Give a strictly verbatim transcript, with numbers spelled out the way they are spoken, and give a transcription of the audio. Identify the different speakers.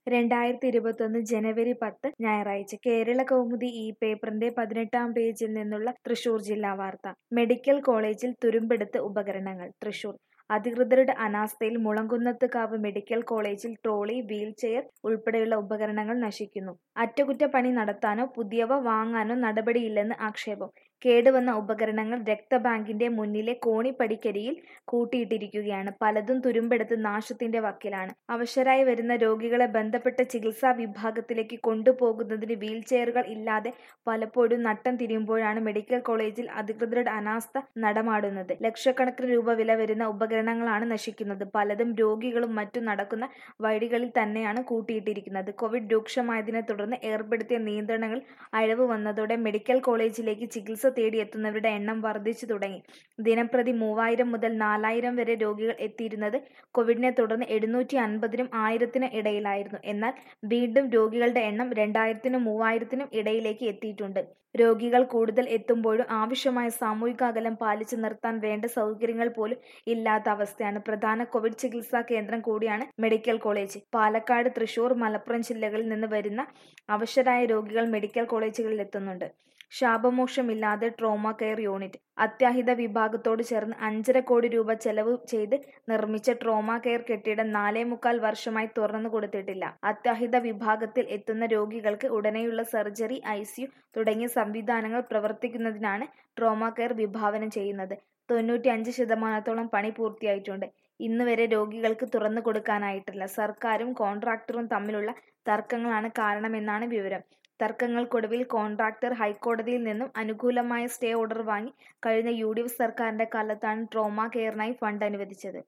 Speaker 1: രണ്ടായിരത്തി ഇരുപത്തൊന്ന് ജനുവരി പത്ത് ഞായറാഴ്ച കേരള കൗമുദി ഈ പേപ്പറിന്റെ പതിനെട്ടാം പേജിൽ നിന്നുള്ള തൃശൂർ ജില്ലാ വാർത്ത. മെഡിക്കൽ കോളേജിൽ തുരുമ്പെടുത്ത് ഉപകരണങ്ങൾ. തൃശൂർ അധികൃതരുടെ അനാസ്ഥയിൽ മുളങ്കുന്നത്തുകാവ് മെഡിക്കൽ കോളേജിൽ ട്രോളി, വീൽചെയർ ഉൾപ്പെടെയുള്ള ഉപകരണങ്ങൾ നശിക്കുന്നു. അറ്റകുറ്റപ്പണി നടത്താനോ പുതിയവ വാങ്ങാനോ നടപടിയില്ലെന്ന് ആക്ഷേപം. കേടുവന്ന ഉപകരണങ്ങൾ രക്തബാങ്കിന്റെ മുന്നിലെ കോണിപ്പടിക്കരികിൽ കൂട്ടിയിട്ടിരിക്കുകയാണ്. പലതും തുരുമ്പെടുത്ത് നാശത്തിന്റെ വക്കിലാണ്. അവശരായി വരുന്ന രോഗികളെ ബന്ധപ്പെട്ട ചികിത്സാ വിഭാഗത്തിലേക്ക് കൊണ്ടുപോകുന്നതിന് വീൽചെയറുകൾ ഇല്ലാതെ പലപ്പോഴും നട്ടം തിരിയുമ്പോഴാണ് മെഡിക്കൽ കോളേജിൽ അധികൃതരുടെ അനാസ്ഥ നടമാടുന്നത്. ലക്ഷക്കണക്കിന് രൂപ വില വരുന്ന ഉപകരണങ്ങളാണ് നശിക്കുന്നത്. പലതും രോഗികളും മറ്റും നടക്കുന്ന വഴികളിൽ തന്നെയാണ് കൂട്ടിയിട്ടിരിക്കുന്നത്. കോവിഡ് രൂക്ഷമായതിനെ തുടർന്ന് ഏർപ്പെടുത്തിയ നിയന്ത്രണങ്ങളിൽ അയവ് വന്നതോടെ മെഡിക്കൽ കോളേജിലേക്ക് ചികിത്സ തേടിയെത്തുന്നവരുടെ എണ്ണം വർദ്ധിച്ചു തുടങ്ങി. ദിനംപ്രതി മൂവായിരം മുതൽ നാലായിരം വരെ രോഗികൾ എത്തിയിരുന്നത് കോവിഡിനെ തുടർന്ന് എഴുന്നൂറ്റി അൻപതിനും ആയിരത്തിനും ഇടയിലായിരുന്നു. എന്നാൽ വീണ്ടും രോഗികളുടെ എണ്ണം രണ്ടായിരത്തിനും മൂവായിരത്തിനും ഇടയിലേക്ക് എത്തിയിട്ടുണ്ട്. രോഗികൾ കൂടുതൽ എത്തുമ്പോഴും ആവശ്യമായ സാമൂഹിക അകലം പാലിച്ചു നിർത്താൻ വേണ്ട സൗകര്യങ്ങൾ പോലും ഇല്ലാത്ത അവസ്ഥയാണ്. പ്രധാന കോവിഡ് ചികിത്സാ കേന്ദ്രം കൂടിയാണ് മെഡിക്കൽ കോളേജ്. പാലക്കാട്, തൃശൂർ, മലപ്പുറം ജില്ലകളിൽ നിന്ന് വരുന്ന അവശരായ രോഗികൾ മെഡിക്കൽ കോളേജുകളിൽ എത്തുന്നുണ്ട്. ശാപമോക്ഷമില്ലാതെ ട്രോമ കെയർ യൂണിറ്റ്. അത്യാഹിത വിഭാഗത്തോട് ചേർന്ന് അഞ്ചര കോടി രൂപ ചെലവ് ചെയ്ത് നിർമ്മിച്ച ട്രോമ കെയർ കെട്ടിടം നാലേ മുക്കാൽ വർഷമായി തുറന്നു കൊടുത്തിട്ടില്ല. അത്യാഹിത വിഭാഗത്തിൽ എത്തുന്ന രോഗികൾക്ക് ഉടനെയുള്ള സർജറി, ഐസിയു തുടങ്ങിയ സംവിധാനങ്ങൾ പ്രവർത്തിക്കുന്നതിനാണ് ട്രോമ കെയർ വിഭാവനം ചെയ്യുന്നത്. തൊണ്ണൂറ്റി അഞ്ച് ശതമാനത്തോളം പണി പൂർത്തിയായിട്ടുണ്ട്. ഇന്നുവരെ രോഗികൾക്ക് തുറന്നു കൊടുക്കാനായിട്ടില്ല. സർക്കാരും കോൺട്രാക്ടറും തമ്മിലുള്ള തർക്കങ്ങളാണ് കാരണമെന്നാണ് വിവരം. തർക്കങ്ങൾക്കൊടുവിൽ കോൺട്രാക്ടർ ഹൈക്കോടതിയിൽ നിന്നും അനുകൂലമായ സ്റ്റേ ഓർഡർ വാങ്ങി. കഴിഞ്ഞ യു ഡി എഫ് സർക്കാരിന്റെ കാലത്താണ് ട്രോമ കെയറിനായി ഫണ്ട് അനുവദിച്ചത്.